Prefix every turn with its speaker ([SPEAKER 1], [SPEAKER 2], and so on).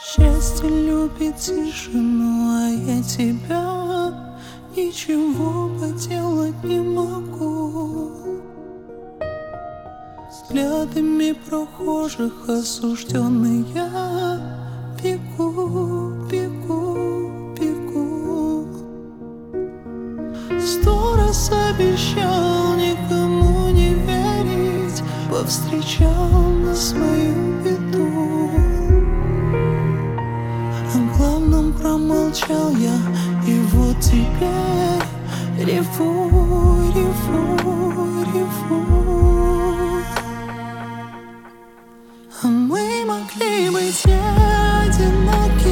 [SPEAKER 1] Счастье любит тишину, а я тебя ничего поделать не могу. Взглядами прохожих осужденный я бегу, бегу, бегу. 100 раз обещал никому не верить, повстречал на свою беду. О главном промолчал я, и вот теперь реву, реву, реву. А мы могли быть не одиноки.